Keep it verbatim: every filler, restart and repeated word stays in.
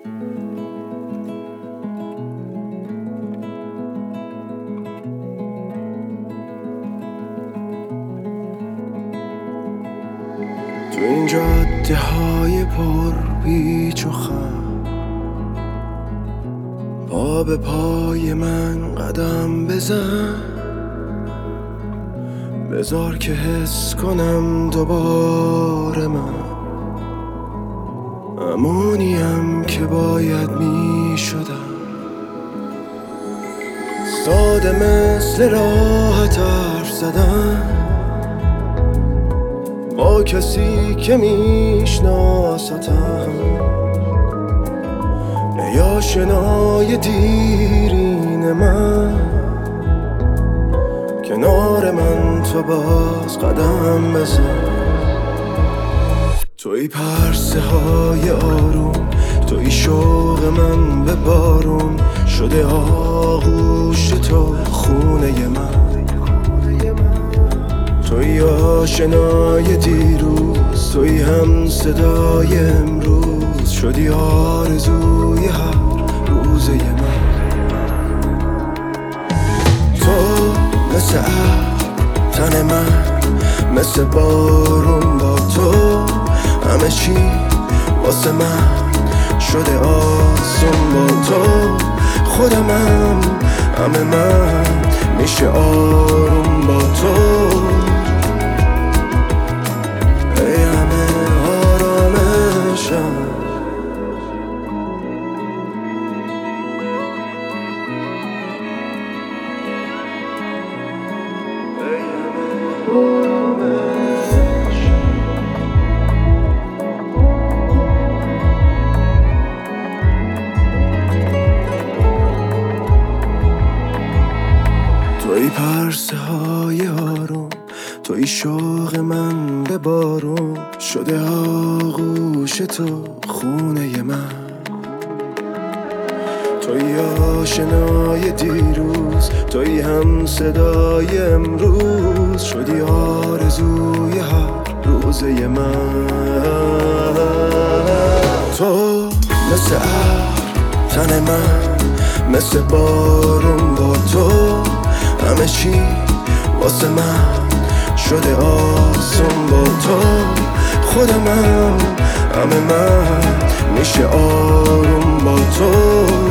تو این جاده های پر پیچ و خم، پا به پای من قدم بزن، بذار که حس کنم دوباره من همونیم که باید می شدم. ساده مثل راحت حرف زدن با کسی که میشناستم، ای آشنای دیرین من، کنار من تو باز قدم بزن. توی پرسه های آروم، توی شوق من به بارون، شده آغوش تو خونه من. توی آشنای دیروز، توی هم صدای امروز، شدی آرزوی هر روزه من. تو مثل ابر تن من، مثل بارون با تو، همه چی واسه من شده آسون با تو. خودمم همه من میشه آروم با تو. ای همه آرامشم، ای همه آرامشم. توی پرسه های آروم، توی شوق من به بارون، شده آغوش تو خونه من. توی آشنای دیروز، توی هم صدای امروز، شدی آرزوی هر روزه من. تو مثل ابر تن من، مثل بارون با تو، همه چی واسه من شده آسون با تو. خودمم همه من میشه آروم با تو.